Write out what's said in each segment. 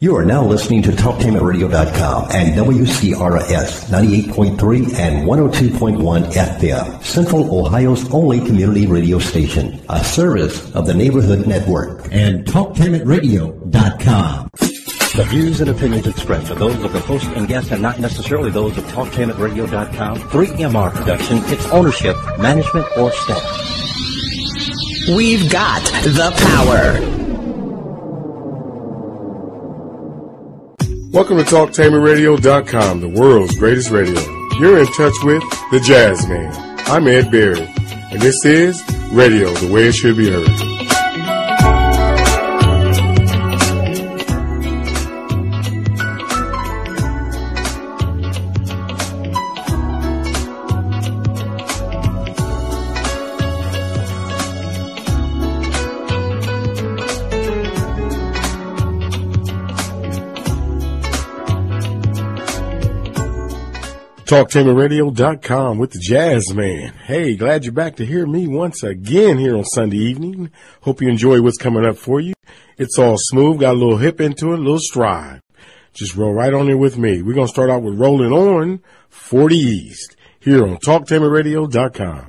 You are now listening to TalkTainmentRadio.com and WCRS 98.3 and 102.1 FM, Central Ohio's only community radio station, a service of the Neighborhood Network. And TalkTainmentRadio.com. The views and opinions expressed are those of the host and guests and not necessarily those of TalkTainmentRadio.com, 3MR Production, its ownership, management, or staff. We've got the power. Welcome to TalkTainmentRadio.com, the world's greatest radio. You're in touch with the Jazz Man. I'm Ed Berry, and this is Radio the Way It Should Be Heard. TalkTainmentRadio.com with the Jazz Man. Hey, glad you're back to hear me once again here on Sunday evening. Hope you enjoy what's coming up for you. It's all smooth, got a little hip into it, a little stride. Just roll right on here with me. We're going to start out with Rolling On 40 East here on TalkTainmentRadio.com.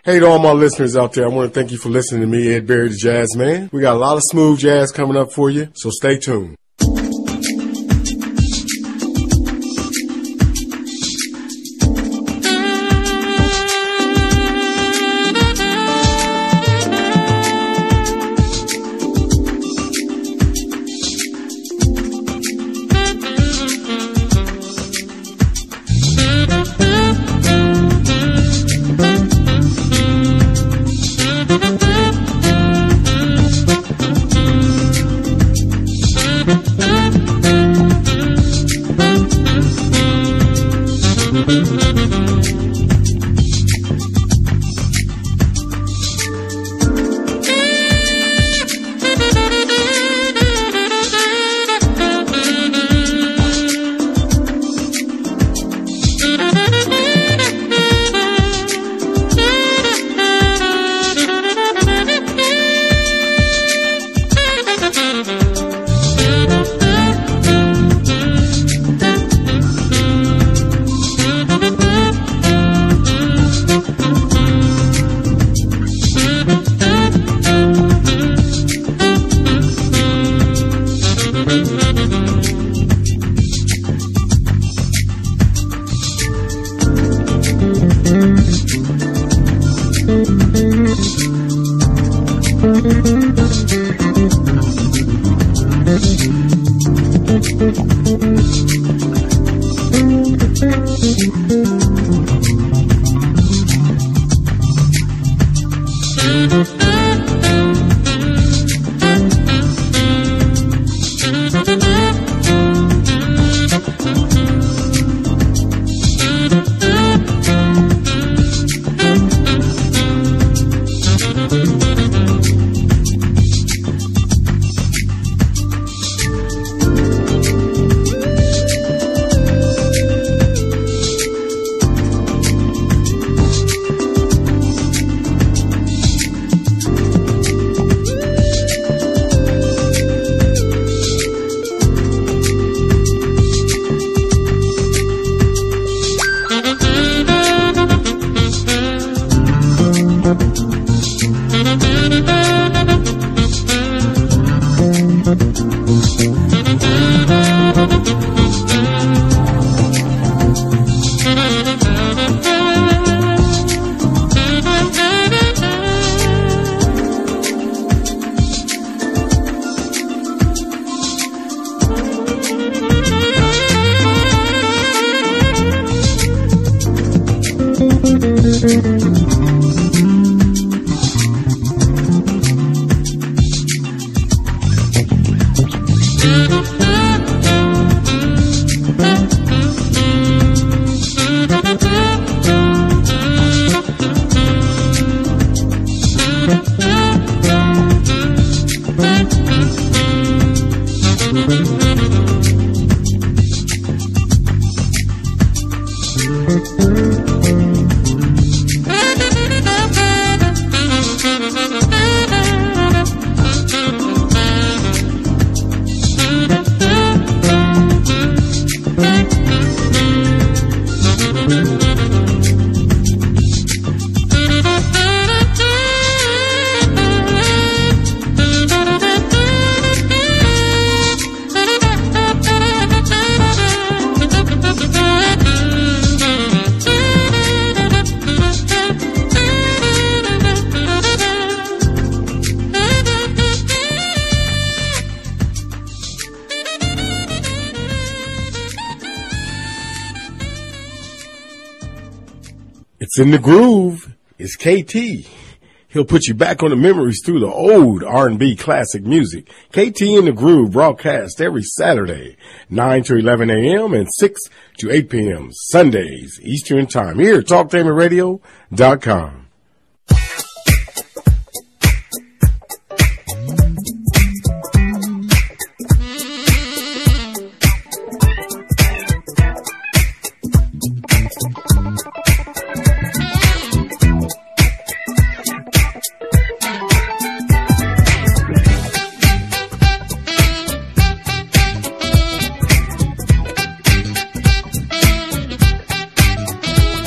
Hey to all my listeners out there, I want to thank you for listening to me, Ed Berry, the Jazz Man. We got a lot of smooth jazz coming up for you, so stay tuned. It's in the groove. It's KT. He'll put you back on the memories through the old R&B classic music. KT in the Groove broadcast every Saturday, 9 to 11 a.m. and 6 to 8 p.m. Sundays, Eastern Time. Here at TalkTainmentRadio.com.